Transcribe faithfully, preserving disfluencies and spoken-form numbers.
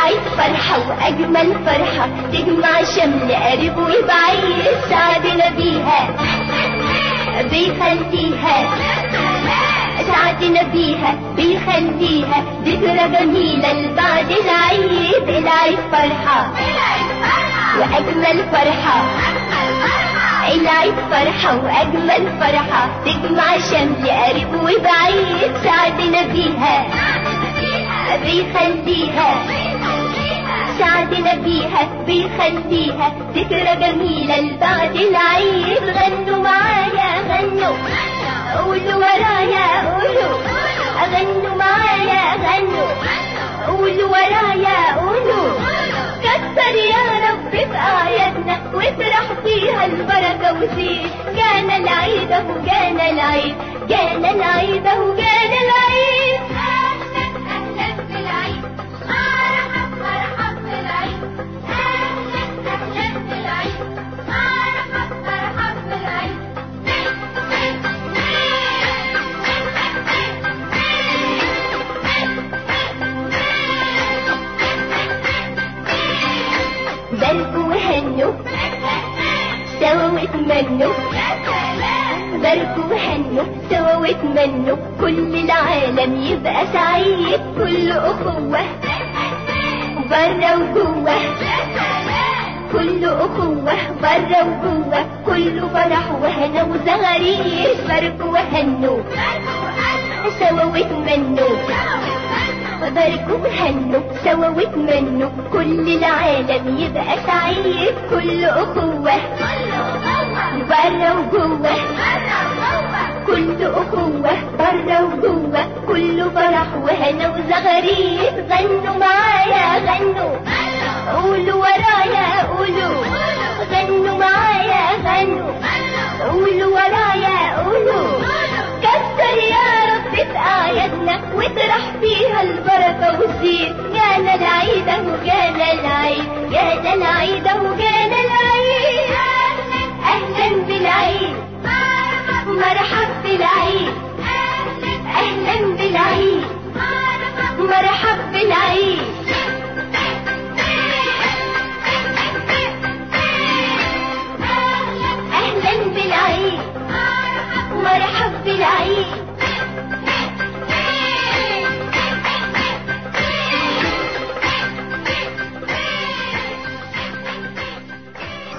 العيد فرحة وأجمل فرحة تجمع شمل قريب وبعيد، سعدنا بيها بيخليها سعدنا بيها بيخليها ذكرى جميلة لبعد العيد. العيد فرحة وأجمل فرحة، العيد فرحة وأجمل فرحة تجمع شمل قريب وبعيد، سعدنا بيها بيخليها سعدنا بيها بيخليها ذكرى جميلة لبعد العيد. غنوا معايا غنوا، قولوا ورايا قولوا، غنوا معايا غنوا، قولوا ورايا قولوا. كتر يا رب في أعيادنا وافرح فيها البركة وزيد. جانا العيد اهو جانا العيد، جانا العيد اهو جانا العيد. أهلا أهلا بالعيد، مرحب مرحب بالعيد. أهلا أهلا بالعيد، مرحب مرحب بالعيد. باركوا وهنوا سوا واتمنوا، باركوا وهنوا سوا واتمنوا كل العالم يبقى سعيد. كل أخوة برا وجوه، كل أخوة برا وجوه، كله فرح وهنا وزغاريد. باركوا وهنوا سوا واتمنوا، باركوا وهنوا سوا واتمنوا كل العالم يبقى سعيد. كل أخوة برا وجوه، كل أخوة برا وجوه، كله فرح وهنا وزغاريد. غنوا معايا غنوا، قولوا ورايا قولوا، غنوا معايا غنوا، قولوا ورايا قولوا. كتر يا رب في أعيادنا واطرح فيها البركة والزين. جانا العيد اهو جانا العيد، جانا العيد اهو جانا